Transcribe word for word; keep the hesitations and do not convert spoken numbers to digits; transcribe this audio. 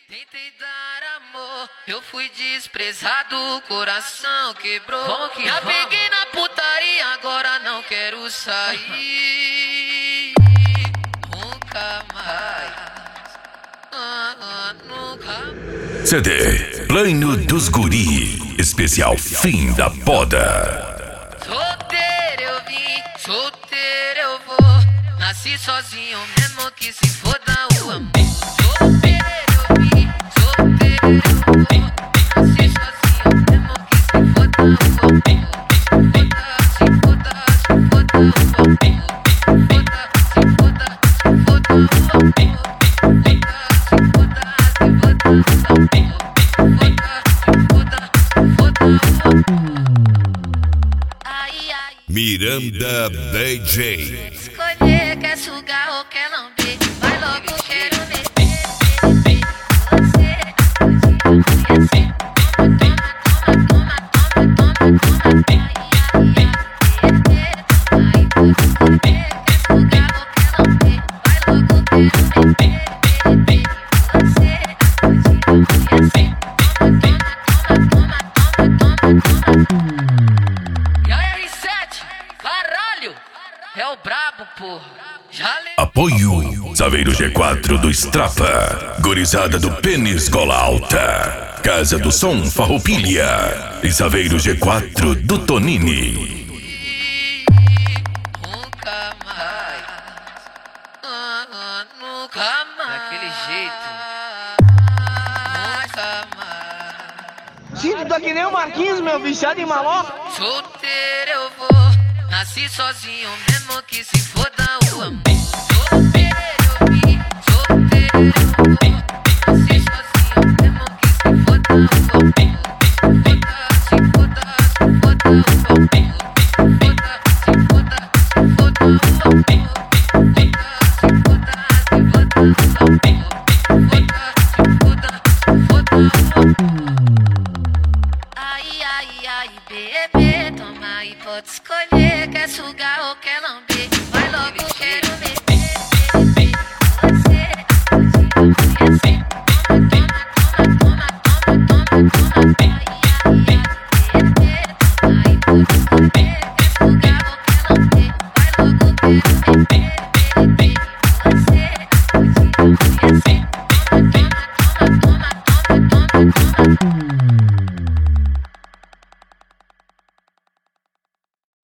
Tentei dar amor, eu fui desprezado, o coração quebrou. Vamos que Já vamos. Peguei na putaria, agora não quero sair. Nunca mais. Ah, ah, nunca mais. C D Plano dos Guri, especial Fim da Poda. Solteiro eu vim, solteiro eu vou. Nasci sozinho mesmo que se foda o amor. Solteiro eu vim, solteiro eu vou. Nasci sozinho mesmo que se foda o amor. Se foda, se foda o amor. Se foda, se foda o amor. Se foda, se foda o amor. Miranda D J. Escolher, quer sugar ou quer lamber. Vai logo, quero meter você. Assim, toma, toma, toma, toma, toma, toma. Ai, ai, escolher, quer sugar ou quer lamber. Vai logo, quero meter você. Assim, toma, toma, toma, toma, toma, toma. É o brabo, porra. Le... Apoio Saveiro G quatro do Strapa, Gurizada do Pênis Gola Alta, Casa do Som Farroupilha e Saveiro G quatro do Tonini. Nunca mais. Ah, ah, nunca mais. Daquele jeito. Nunca mais. Sim, tu tá que nem o Marquinhos, meu viciado em maloca. Solteiro eu vou. Nasci sozinho mesmo que se foda o amor.